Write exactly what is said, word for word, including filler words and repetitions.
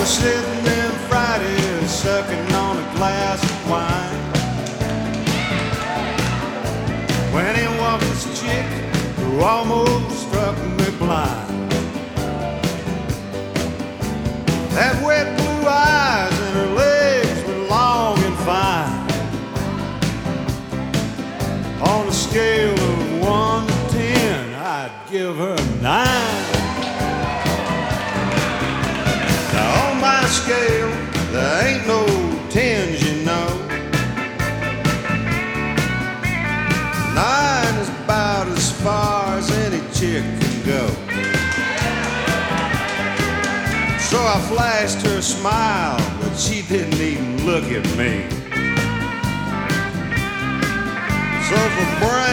sitting in Friday sucking on a glass of wine, when he walked this chick who almost struck me blind. That wet blue eyes and her legs were long and fine. On a scale of one to ten, I'd give her a nine. Now on my scale, there ain't no tens, you know. Nine is about as far as any chick can go. So I flashed her a smile, but she didn't even look at me. So for brain